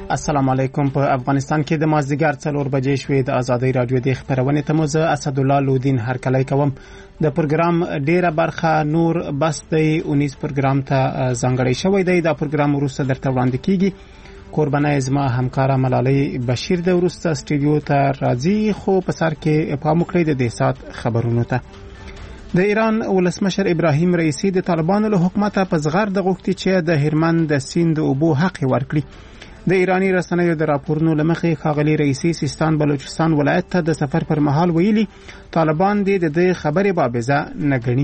السلام علیکم. په افغانستان کې د مازدیګر 4 بجې شوې د ازادي رادیو د خبرونې ته مو زه اسد الله لودین هرکلی کوم. د پروګرام ډیره برخه نور بس د 19 پروګرام ته ځانګړی شوی دی. دا پروګرام وروسته درته وړاندې کیږي. قربانای زما همکاره ملالۍ بشیر د وروسته سټوډیو ته راځي، خو په سر کې پام وکړئ د دې سات خبرونو ته. د ایران ولسمشر ابراهیم رئیسی د طالبانو له حکومت په زغرد غوښتي چې د هرمند د سیند اوبو حق ورکړي. د ایرانی رسنیو د راپورونو لمخې ښاغلي رئیسی سیستان بلوچستان ولایت ته د سفر پر مهال ویلي طالبان د دې خبرې بابزه نه ګڼي.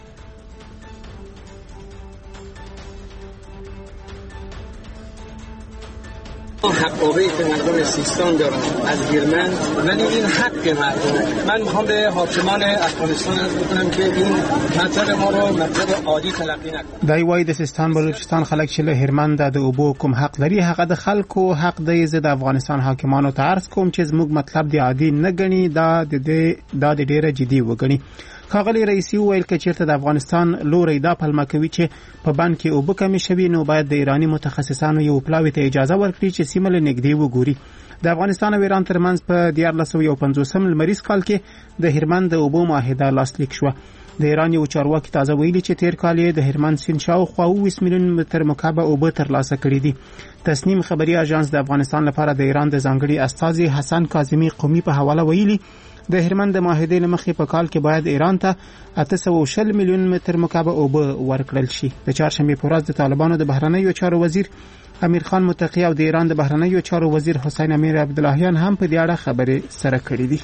حقابه که مردم سیستان دارن از هرمند، ولی این حق مردم. من میخوام به حاکمان افغانستان عرض بکنم که این مطلب ما رو مطلب عادی تلقی نکنن. دای وای د سیستان بلوچستان خلک چې له هرمند د اوبو کوم حق لري، هغه د خلکو حق دی. زه د افغانستان حاکمانو ته عرض کوم چې زموږ مطلب دی عادي نه ګڼي، دا د ډیره جدي وګڼي. ښاغلي رئیسی وویل که چیرته د افغانستان لوري دا پلمه کوي چې په بند کې اوبه کمې شوي، نو باید د ایرانی متخصصانو یو پلاوي ته اجازه ورکړي چې سیمه له نږدې وګوري. د افغانستان او ایران ترمنځ په 1950 لمریز کال کې د هرمند د اوبو معاهده لاسلیک شوه. د ایران یو چارواکي تازه ویلي چې تیر کال یې د هرمند سیند شاوخوا 20 میلیون متر مکعب اوبه ترلاسه کړي دي. تصنیم خبري اژانس د افغانستان لپاره د ایران د ځانګړي استازي حسن کاظمی قومي په حواله ویلي د هرمند د معاهدې لمخې په کال کې باید ایران ته 860 میلیون متر مکعب اوبه ورکړل شي. د چهارشنبه په ورځ د طالبانو د بهرنیو چارو وزیر امیر خان متقی او د ایران د بهرنیو چارو وزیر حسین امیر عبداللهیان هم په دې اړه خبرې سره کړې دي.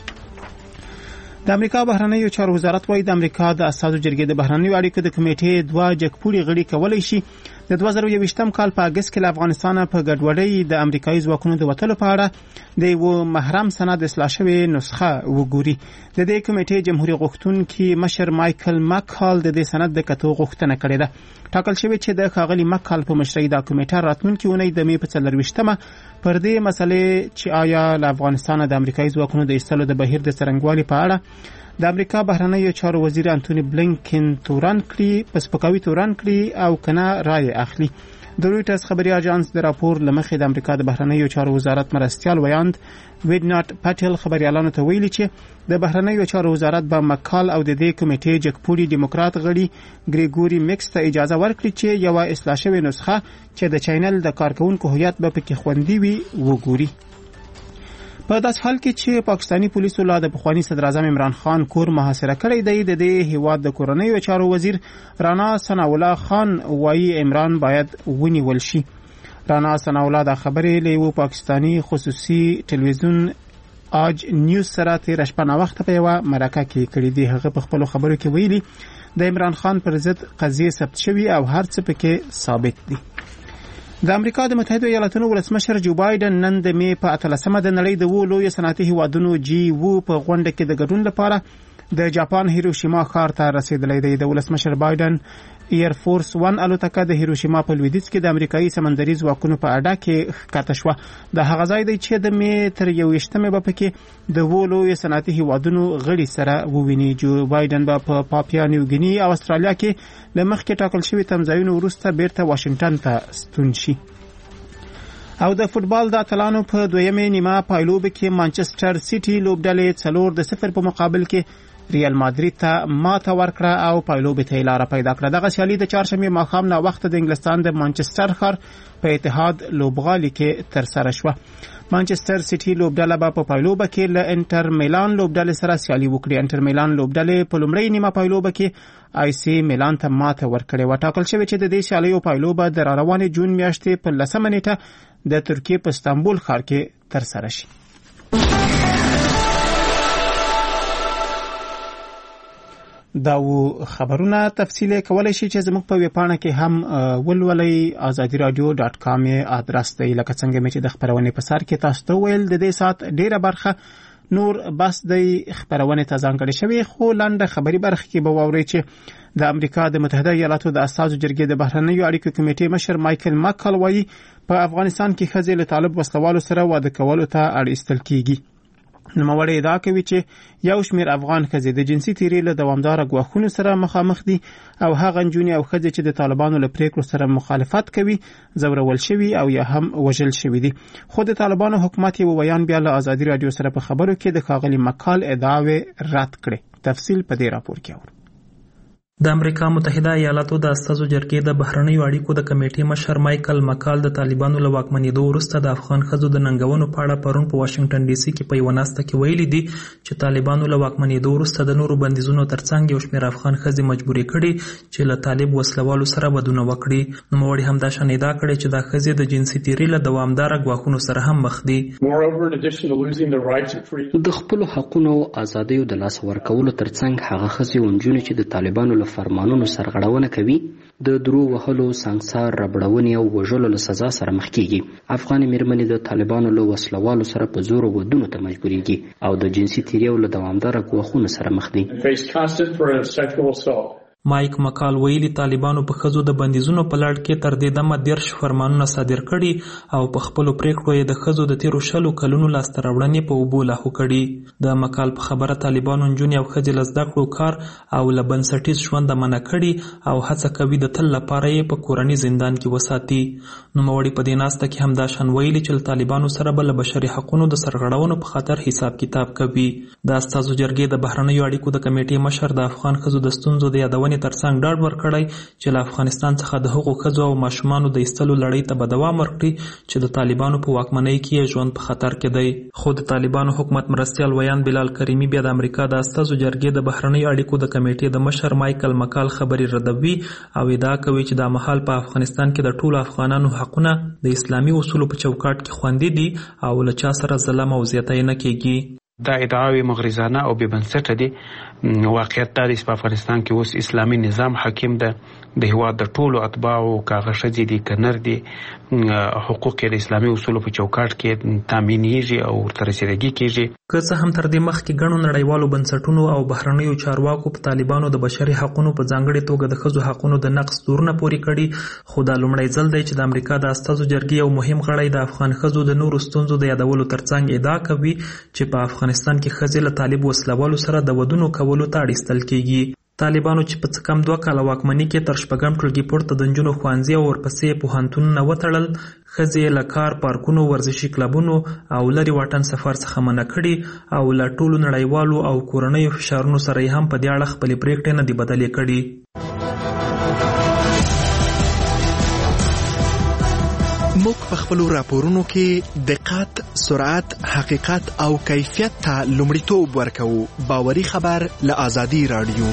د امریکا بهرنیو چارو وزارت وايي د امریکا د اساسو جرګې د بهرنیو اړیکو د کمیټې 2 جګپوړي غړي کولای شي د 2021م کال په اگست کې له افغانستان په ګډوډۍ د امریکایي ځواکونو د وټلو په اړه د یو محرم سند اصلاح شوی نسخه وګوري. د دې کمیټې جمهوریت غوښتونکي مشر مایکل مکال د دې سند د کتو غوښتنه کړې ده. ټاکل شوی چې د ښاغلي مکال په مشرۍ د کمیټه راتلونکي اونۍ د می په 24مه پر دې مسلې چې آیا له افغانستان د امریکایي ځواکونو د ایستلو د بهیر د څرنګوالي په اړه د امریکا بهرنیو چارو وزیر انټونی بلینکن تورن کړي او کنه رائے اخلي. د رویټرز خبري اژانس د راپور لمخې د امریکا د بهرنیو چارو وزارت مرستيال ویاند ویډناټ پټل خبريالانو ته ویلي چې د بهرنیو چارو وزارت به مکال او د دې کمیټې جګپوړي ډیموکرات غړي ګریګوري میکس ته اجازه ورکړي چې یو اصلاح شوی نسخه چې د چینل د کارکونکو هویت به پکې خوندي وي وګوري. په داس حال کې چې پاکستانی پولیسو لا د پخوانی صدر اعظم عمران خان کور محاصره کړی دی، د دې هیواد د کورنیو چارو وزیر رانا ثناءالله خان وايي عمران باید ونیول شي. رانا ثناءالله د خبرې له یو پاکستانی خصوصي ټلویزیون آج نیوز سره تیر شپه نا وخت په یو مرکه کې کړی دی. هغه په خپل خبرو کې ویلي د عمران خان پر ضد قضیه ثبت شوی او هر څه پکې ثابت دي. د امریکا د متحده ایالاتونو ولسمشر جو بایدن نن د می په 18مه د نړۍ د لوی صنعتي هیوادونو G7 په غونډه کې د ګډون لپاره د جاپان هیروشیما ښار ته رسیدلی دی. د ولسمشر بایدن ایر فورس 1 الوتکه د هیروشیما په لویدیځ کې د امریکایي سمندري ځواکونو په اډه کې ښکته شوه. د هغه ځای دی چې د می تر 21مه په کې د لوی صنعتي هیوادونو غړي سره وویني. جو بایدن په پاپیا نیو ګینی او استرالیا کې لمخ کې ټاکل شوی تمځایونو وروسته بیرته واشنگټن ته ستون شي. او د فوتبال د اتلانو په دویمه نیمه پایلوب کې مانچستر سیټي لوبډلې 4-0 په مقابل کې ریال مادرید ته ماته ورکړه او پایلوب ته لار پیدا کړه. دغه سیالي د چهارشنبه ماښام نا وخت د انګلستان د مانچستر ښار په اتحاد لوبغالي کې تر سره شوه. مانچستر سیټي لوبډله په پایلوب کې له انټر میلان لوبډلې سره سیالي وکړي. انټر میلان لوبډلې په لومړی نیمه پایلوب کې آی سی میلان ته ماته ورکړه. وټاکل شوی چې د دې سیالي پایلوب د روانې جون میاشتې په 10مه نیټه د ترکیه په استانبول ښار کې تر سره شي. دا و خبرونه تفصیل کولای شي چې زموږ په ویبپاڼه کې هم ولولئ. azadiradio.com ادرس دی. لکه څنګه چې د خبرونه په سر کې تاسو ته ویل د دې سات ډیره برخه نور بس د خبرونه ته ځانګړې شوی، خو لاندې خبري برخه کې به واورئ چې د امریکا د متحده ایالاتو د اساسو جرګې د بهرنیو اړیکو کمیټې مشر مایکل مکال وايي په افغانستان کې ښځې له طالب وسلوالو سره واده کولو ته اړ ایستل کیږي. نوموړی ادعا کوي چې یو شمېر افغان ښځې د جنسي تیري له دوامداره ګواښونو سره مخامخ دي او هغه نجونې او ښځې چې د طالبانو له پریکړو سره مخالفت کوي ځورول شوي او یا هم وژل شوي دي. خو د طالبانو حکومت یو بیان بیا له ازادي رادیو سره په خبرو کې د ښاغلي مکال ادعاوې رد کړې. تفصیل په دې راپور کې اورو. د امریکا متحده ایالاتو د استازو جرګې د بهرنیو اړیکو د کمیټې مشر مایکل مکال د طالبانو له واکمنېدو وروسته د افغان ښځو د ننګونو په اړه پرون په واشنګټن ډي سي کې په یوه ناسته کې ویلي دي چې طالبانو له واکمنېدو وروسته د نورو بندیزونو ترڅنګ یو شمېر افغان ښځې مجبورې کړي چې له طالب وسلوالو سره ودونه وکړي. نوموړي همدا شان ادعا کړې چې دا ښځې د جنسي تیري له دوامداره ګواښونو سره هم مخ دي. د خپلو حقونو او ازادیو د لاسه ورکولو ترڅنګ هغه ښځې او نجونې چې د طالبانو له فرمانونو سرغړونه کوي د درو وهلو، سنګسار، ربړونې او وژلو له سزا سره مخ کیږي. افغاني مېرمنې د طالبانو له وسلوالو سره په زور ودونو ته مجبورېږي او د جنسي تیري او له دوامداره ګواښونو سره مخ دي. مایک مکال ویلي طالبانو په ښځو د بندیزونو په لړ کې تر دې دمه 10 فرمانونه صادر کړي او په خپلو پریکړو یې د ښځو د تیرو 10 کلونو لاسته راوړنې په اوبو لاهو کړي. د مکال په خبره طالبانو نجونې او ښځې له زده کړو، کار او له بنسټیز ژونده منع کړي او هڅه کوي د تل لپاره یې په کورني زندان کې وساتي. نوموړي په دې ناسته کې همدا شان ویلي چې له طالبانو سره به له بشري حقونو د سرغړونو په خاطر حساب کتاب کوي. د استازو جرګې د بهرنیو اړیکو د کمیټې مشر د افغان ښځو د ستونزو د یادونې ترڅنګ ډاډ ورکړی چې له افغانستان څخه د هغو ښځو او ماشومانو د ایستلو لړۍ ته به دوام ورکړي چې د طالبانو په واکمنۍ کې یې ژوند په خطر کې دی. خو د طالبانو حکومت مرستیال ویان بلال کریمي بیا د امریکا د استازو جرګې د بهرنیو اړیکو د کمیټې د مشر مایکل مکال خبرې ردوي او ادعا کوي چې دا مهال په افغانستان کې د ټولو افغانانو حقونه د اسلامي اصولو په چوکاټ کې خوندي دي او له چا سره ظلم او زیاتی نه کیږي. دا ادعاوې مغرضانه او بې بنسټه دي. واقعیت دا دی چې په افغانستان کې اوس اسلامي نظام حاکم ده. د هېواد د ټولو اتباعو که هغه ښځې دي که نر دي حقوق یې د اسلامي اصولو په چوکاټ کې تامینېږي او ورته رسېدګي کېږي. که څه هم تر دې مخکې ګڼو نړیوالو بنسټونو او بهرنیو چارواکو په طالبانو د بشري حقونو په ځانګړې توګه د ښځو حقونو د نقض تورونه پورې کړي، خو دا لومړی ځل دی چې د امریکا د استازو جرګې یو مهم غړی د افغان ښځو د نورو ستونزو د یادولو ترڅنګ ادعا کوي چې په افغانستان کې ښځې له طالب وسلوالو سره د ودونو کولو ته اړ کېږي. طالبانو چې په څه کم 2 کاله واکمنۍ کې تر 4 ټولګي پورته د نجونو ښوونځي او ورپسې پوهنتونونه وتړل، ښځې له کار، پارکونو، ورزشي کلبونو او لرې واټن سفر څخه منع کړي او له ټولو نړیوالو او کورنیو فشارونو سره یې هم په دې اړه خپلې پریکړې نه دي بدلې کړي. موږ په خپلو راپورونو کې دقت، سرعت، حقیقت او کیفیت ته لومړیتوب ورکوو. باوري خبر له ازادي رادیو.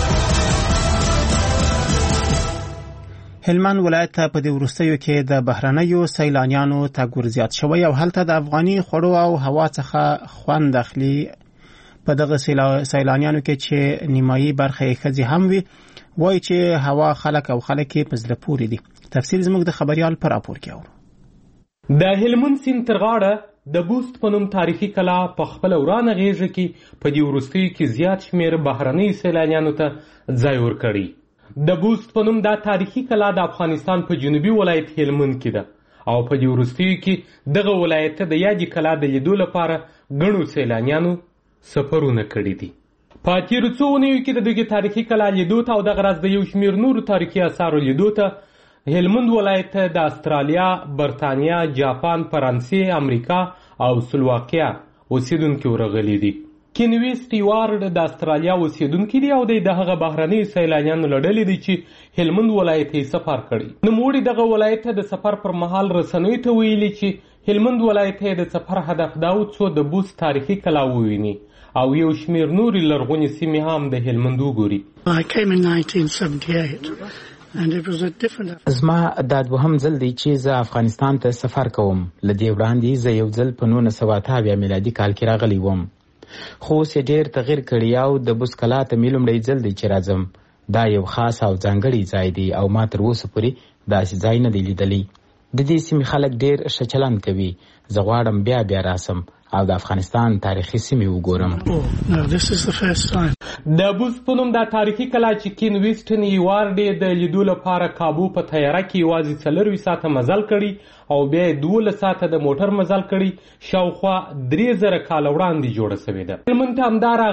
هلمند ولایت په دې وروستیو کې د بهرنیو سیلانیانو تګ ورزیات شوی او هلته د افغاني خوړو او هوا څخه خوند اخلي. په دغه سیلانیانو کې چې نیمایي برخه یې ښځې هم وي، وایي چې هوا خلک او خلک یې په زړه پورې دي. تفصیل زموږ د خبریال پر راپور کې اورو. د هلمند سیند تر غاړه د بوست په نوم تاریخي کلا په خپل ورانه غیږه کې په دې وروستیو کې زیات شمېر بهرنۍ سیلانیانو ته ځای ورکړی. د بوست په نوم دا تاریخي کلا د افغانستان په جنوبي ولایت هلمند کې ده او په دې وروستیو کې دغه ولایت ته د یادې کلا د لیدو لپاره ګڼو سیلانیانو سفرونه کړي دي. په تېرو څو اونیو کې د دغې تاریخي کلا لیدو ته او دغه راز د یو شمېر نورو تاریخي اثارو لیدو ته هلمند ولایت ته د استرالیا، برطانیا، جاپان، فرانسې، امریکا او سلواکیا اوسیدونکي ورغلي دي. کینوي سټیوارډ د استرالیا اوسیدونکي دي او د هغه بهرنیو سیلانیانو له ډلې دي چې هلمند ولایت یې سفر کړی. نوموړي دغه ولایت ته د سفر پر مهال رسنیو ته ویلي چې هلمند ولایت یې د سفر هدف دا و څو د بوست تاریخي کلا وویني او یو شمېر نورې لرغونې سیمې هم د هلمند وګوري. I came in 1978 and it was a different. زما دا دوهم ځل دی چې زه افغانستان ته سفر کوم. له دې وړاندې زه یو ځل په 1988 میلادي کال کې راغلی وم، خو اوس یې ډېر تغیر کړی او د بوست کلا ته مې لومړی ځل دی چې راځم. دا یو خاص او ځانګړی ځای دی او ما تر اوسه پورې داسې ځای نه دی لیدلی. د دې سیمې خلک ډېر ښه چلند کوي. زه غواړم بیا راسم او د افغانستان تاریخي سیمې وګورم. د بوست په نوم دا تاریخي کلا چې کین ویسټن ایوارډ یې د لیدو لپاره کابو په تیاره کې یوازې 4 ساعته مزل کړي او بیا 12 ساعته د موټر مزل کړي، شاوخوا 3000 کاله وړاندې جوړه شوې ده. هلمند ته همدارنګه